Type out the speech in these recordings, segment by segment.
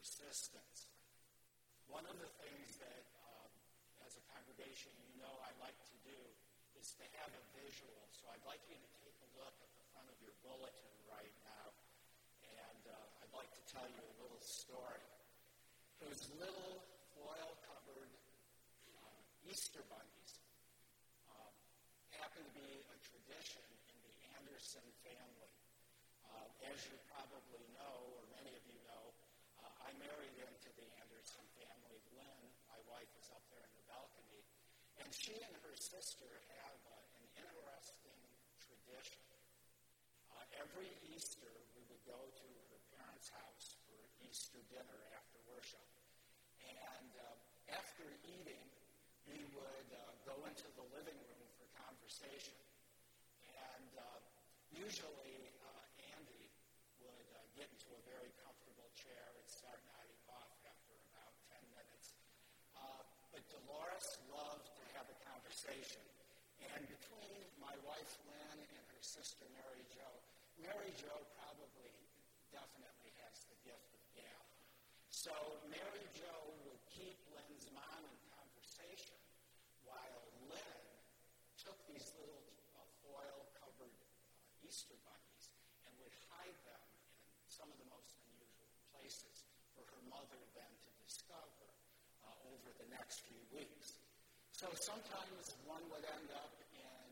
persistence. One of the things that, as a congregation, I like to do is to have a visual. So I'd like you to take a look at the front of your bulletin right now, and I'd like to tell you a little story. Those little foil-covered Easter bunnies happen to be a tradition in the Anderson family. As you probably know, or many of you know, I married into the Anderson family. Lynn, my wife, is up there in the balcony. And she and her sister have an interesting tradition. Every Easter, we would go to her parents' house for Easter dinner after worship. And after eating, we would go into the living room for conversation. And usually, Andy would get into a very comfortable chair and start nodding off after about 10 minutes. But Dolores loved to have a conversation. And between my wife, Lynn, and her sister, Mary Jo probably definitely has the gift of gab. So Mary Jo would keep Lynn's mom in conversation while Lynn took these little foil-covered Easter bunnies and would hide them in some of the most unusual places for her mother then to discover over the next few weeks. So sometimes one would end up in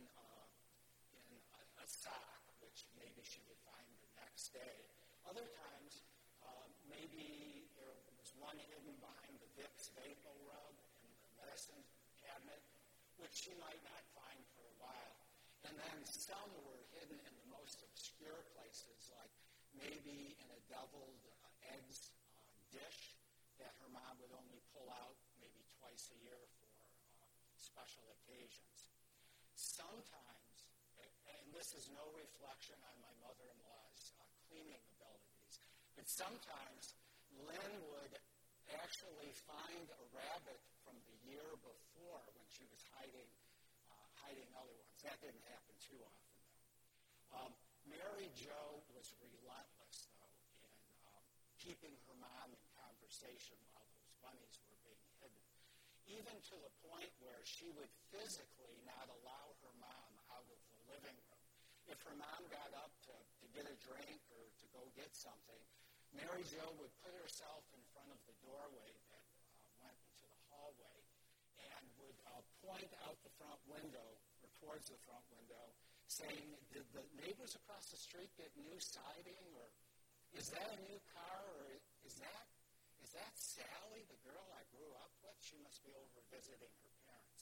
a sock, which maybe she would find the next day. Other times, maybe there was one hidden behind the Vicks Vapor Rub in the medicine cabinet, which she might not find for a while. And then some were hidden in the most obscure places, like maybe in a deviled eggs dish that her mom would only pull out maybe twice a year for special occasions. Sometimes, and this is no reflection on my mother-in-law's cleaning abilities, but sometimes Lynn would actually find a rabbit from the year before when she was hiding other ones. That didn't happen too often, though. Mary Jo was relentless, though, in keeping her mom in conversation while those bunnies were being hidden, even to the point where she would physically not allow her mom out of the living room. If her mom got up to get a drink or to go get something, Mary Jo would put herself in front of the doorway that went into the hallway and would point out the front window, or towards the front window, saying, "Did the neighbors across the street get new siding, or is that a new car, or is that Sally, the girl I grew up with? She must be over visiting her parents."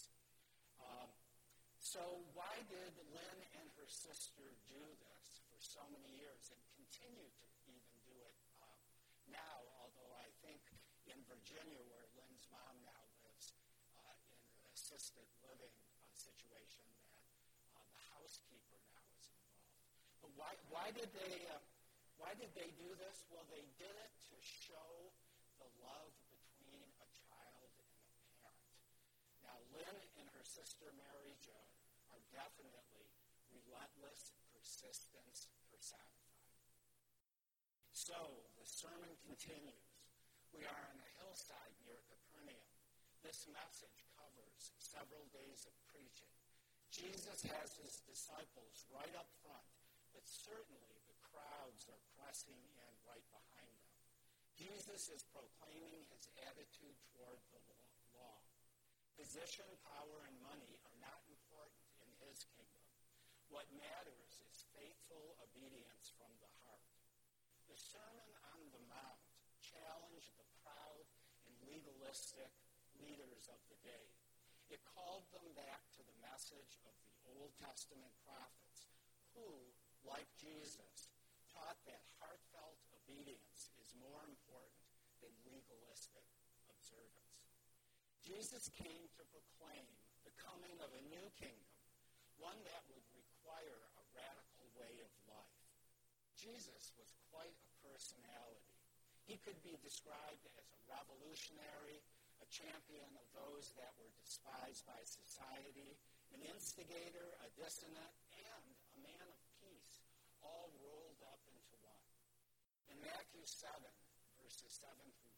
So why did Lynn and her sister do this for so many years and continue to even do it now, although I think in Virginia, where Lynn's mom now lives, in an assisted living situation, that the housekeeper now is involved. But why did they do this? Well, they did it to show the love between a child and a parent. Now, Lynn and her sister Mary Jo are definitely relentless persistence personified. So, the sermon continues. We are on a hillside near Capernaum. This message covers several days of preaching. Jesus has his disciples right up front, but certainly the crowds are pressing in right behind them. Jesus is proclaiming his attitude toward the law. Position, power, and money are not important in his kingdom. What matters is faithful obedience from the heart. The Sermon on the Mount challenged the proud and legalistic leaders of the day. It called them back to the message of the Old Testament prophets who, like Jesus, taught that heartfelt obedience is more important than legalistic observance. Jesus came to proclaim the coming of a new kingdom, one that would require a radical way of life. Jesus was quite a personality. He could be described as a revolutionary, a champion of those that were despised by society, an instigator, a dissonant, and a man of peace, all rolled up into one. In Matthew 7, verses 7 through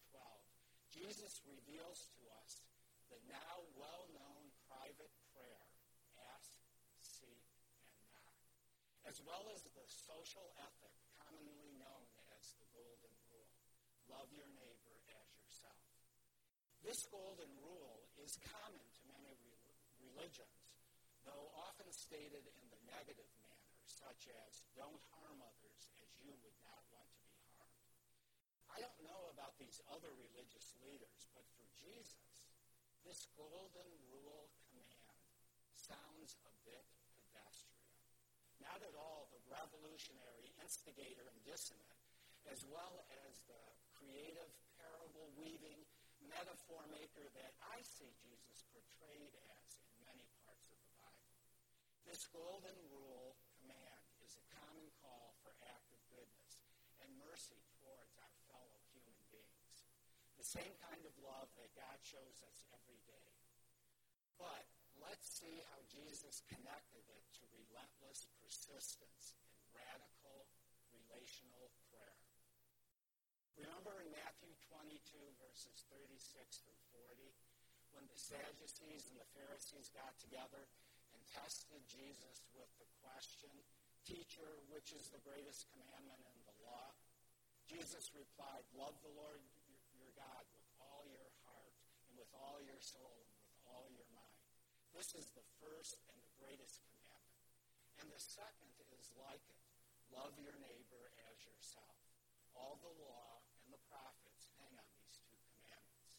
Jesus reveals to us the now well-known private prayer, ask, seek, and knock, as well as the social ethic commonly known as the Golden Rule. Love your neighbor as yourself. This Golden Rule is common to many religions, though often stated in the negative manner, such as, don't harm others as you would not want to be harmed. I don't know about these other religious leaders, but for Jesus, this Golden Rule command sounds a bit pedestrian. Not at all the revolutionary instigator and dissonant, as well as the creative, parable-weaving metaphor maker that I see Jesus portrayed as in many parts of the Bible. This Golden Rule command is a common call for active goodness and mercy towards our fellow human beings. The same kind of love that God shows us every day. But let's see how Jesus connected it to relentless persistence in radical relational prayer. Remember in Matthew 22, verses 36 through 40, when the Sadducees and the Pharisees got together and tested Jesus with the question, Teacher, which is the greatest commandment in the law? Jesus replied, love the Lord your God with all your heart and with all your soul and with all your mind. This is the first and the greatest commandment. And the second is like it. Love your neighbor as yourself. All the law and the prophets hang on these two commandments.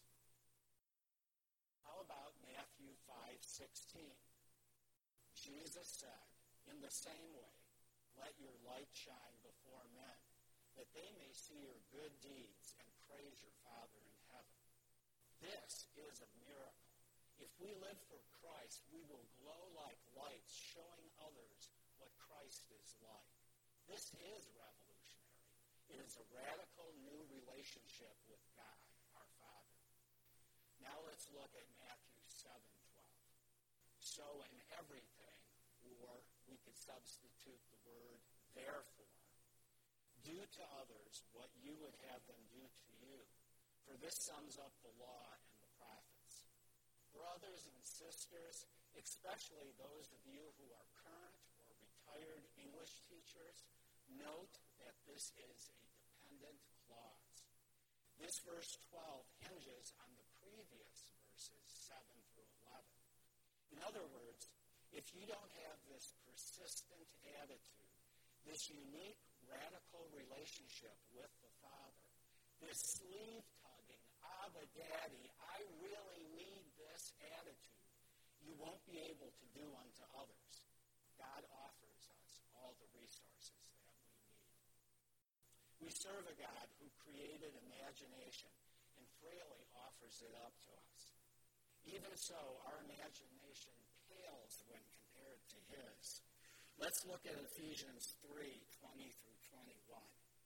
How about Matthew 5:16? Jesus said, in the same way, let your light shine before men, that they may see your good deeds and praise your Father in heaven. This is a miracle. If we live for Christ, we will glow like lights, showing others what Christ is like. This is revolutionary. It is a radical new relationship with God, our Father. Now let's look at Matthew 7:12. So in everything, or we could substitute the word therefore, do to others what you would have them do to you. For this sums up the law and the prophets. Brothers and sisters, especially those of you who are current or retired English teachers, note that this is a dependent clause. This verse 12 hinges on the previous verses 7 through 11. In other words, if you don't have this persistent attitude, this unique, radical relationship with the Father, this sleeve-tugging, Abba, Daddy, I really need this attitude, you won't be able to do unto others. God offers us all the resources that we need. We serve a God who created imagination and freely offers it up to us. Even so, our imagination pales when compared to his. Let's look at Ephesians 3:20 through 21.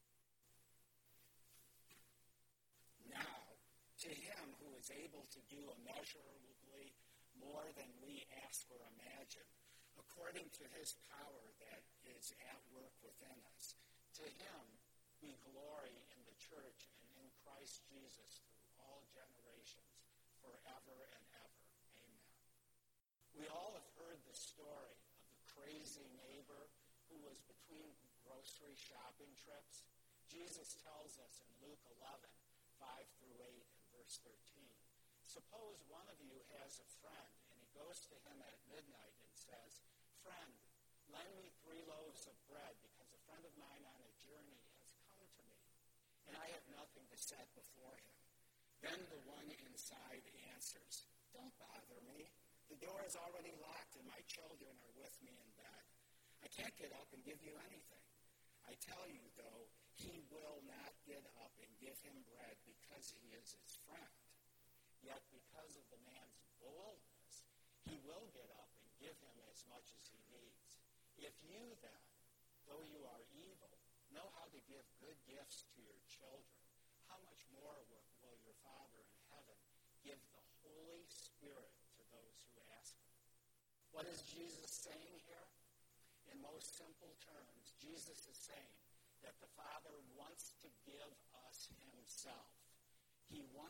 Now, to him who is able to do immeasurably more than we ask or imagine, according to his power that is at work within us, to him be glory in the church and in Christ Jesus through all generations, forever and ever. Amen. We all have heard the story of the crazy neighbor who was between grocery shopping trips. Jesus tells us in Luke 11:5 through 8 and verse 13. Suppose one of you has a friend and he goes to him at midnight and says, Friend, lend me 3 loaves of bread because a friend of mine on a journey has come to me and I have nothing to set before him. Then the one inside answers, Don't bother me. The door is already locked and my children are with me in bed. I can't get up and give you anything. I tell you, though, he will not get up and give him bread because he is his friend. Yet because of the man's boldness, he will get up and give him as much as he needs. If you then, though you are evil, know how to give good gifts to your children, how much more will your Father in heaven give the Holy Spirit to those who ask him? What is Jesus saying here? In most simple terms, Jesus is saying that the Father wants to give us himself. He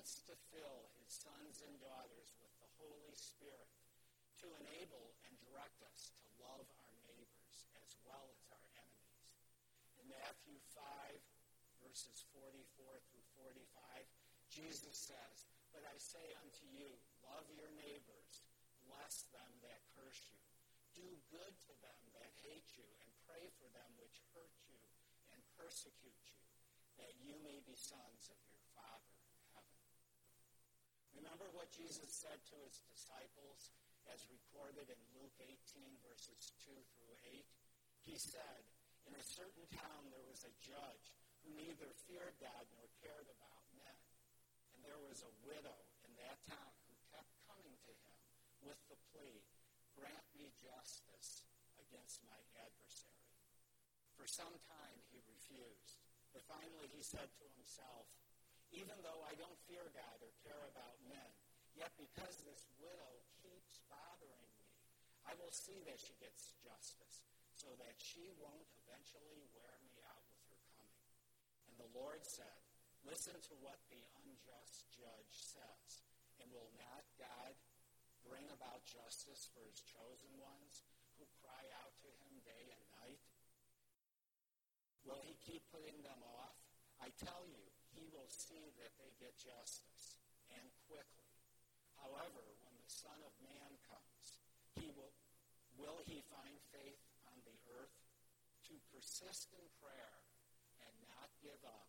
wants to fill his sons and daughters with the Holy Spirit to enable and direct us to love our neighbors as well as our enemies. In Matthew 5, verses 44 through 45, Jesus says, "But I say unto you, love your neighbors, bless them that curse you. Do good to them that hate you, and pray for them which hurt you and persecute you, that you may be sons of your Father in heaven." Remember what Jesus said to his disciples as recorded in Luke 18, verses 2 through 8? He said, "In a certain town there was a judge who neither feared God nor cared about men. And there was a widow in that town who kept coming to him with the plea, 'Grant me justice against my adversary.' For some time he refused, but finally he said to himself, 'Even though I don't fear God or care about men, yet because this widow keeps bothering me, I will see that she gets justice, so that she won't eventually wear me out with her coming.' And the Lord said, 'Listen to what the unjust judge says, and will not God bring about justice for his chosen ones who cry out to him day and night? Will he keep putting them off? I tell you, he will see that they get justice, and quickly. However, when the Son of Man comes, will he find faith on the earth? To persist in prayer and not give up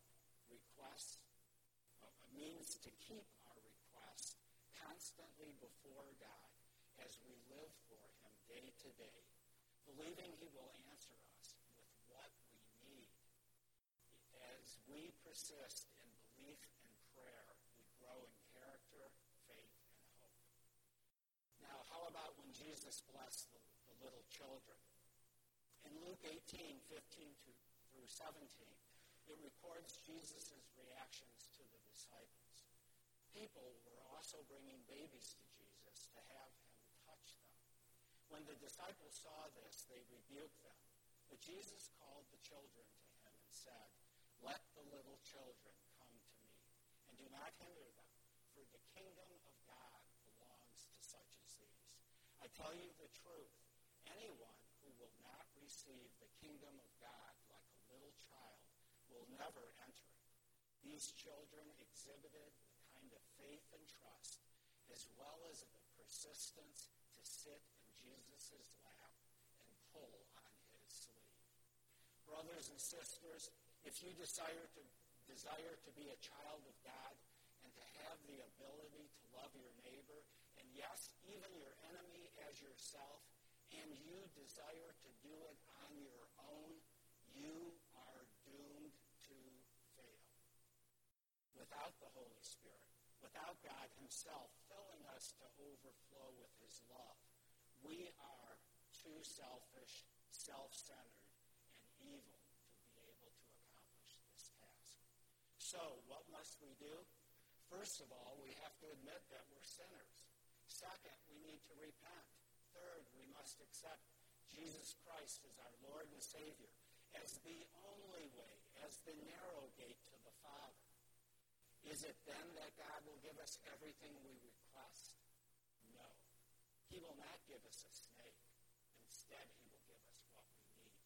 means to keep our requests constantly before God as we live for him day to day, believing he will answer us with what we need. As we persist in belief and prayer, we grow in character, faith, and hope. Now, how about when Jesus blessed the little children? In Luke 18, 15 through 17, it records Jesus' reactions to the disciples. People were also bringing babies to Jesus to have him touch them. When the disciples saw this, they rebuked them. But Jesus called the children to him and said, "Let the little children come to me, and do not hinder them, for the kingdom of God belongs to such as these. I tell you the truth, anyone who will not receive the kingdom of God like a little child will never enter it." These children exhibited the kind of faith and trust, as well as the persistence to sit in Jesus' lap and pull on his sleeve. Brothers and sisters, if you desire to be a child of God and to have the ability to love your neighbor, and yes, even your enemy as yourself, and you desire to do it on your own, you are doomed to fail. Without the Holy Spirit, without God himself filling us to overflow with his love, we are too selfish, self-centered, and evil to be able to accomplish this task. So, what must we do? First of all, we have to admit that we're sinners. Second, we need to repent. Third, we must accept Jesus Christ as our Lord and Savior, as the only way, as the narrow gate to the Father. Is it then that God will give us everything we request? No. He will not give us a snake. Instead, he will give us what we need.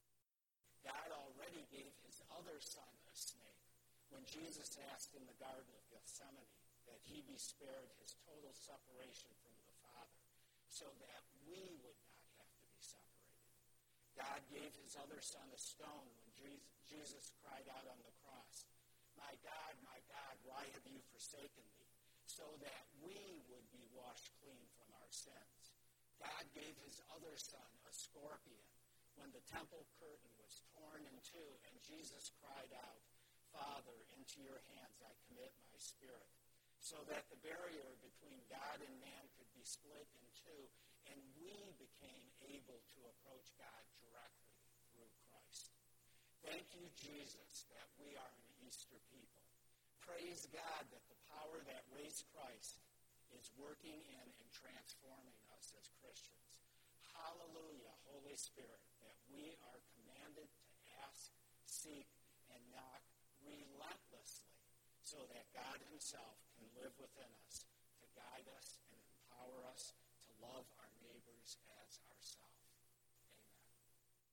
God already gave his other son a snake when Jesus asked in the Garden of Gethsemane that he be spared his total separation from the Father, so that we would not have to be separated. God gave his other son a stone when Jesus cried out on the cross, my God, why have you forsaken me?" So that we would be washed clean from our sins. God gave his other son a scorpion when the temple curtain was torn in two and Jesus cried out, "Father, into your hands I commit my spirit," so that the barrier between God and man could be split in two, and we became able to approach God directly through Christ. Thank you, Jesus, that we are an Easter people. Praise God that the power that raised Christ is working in and transforming us as Christians. Hallelujah, Holy Spirit, that we are commanded to ask, seek, and knock relentlessly so that God himself can live within us, to guide us,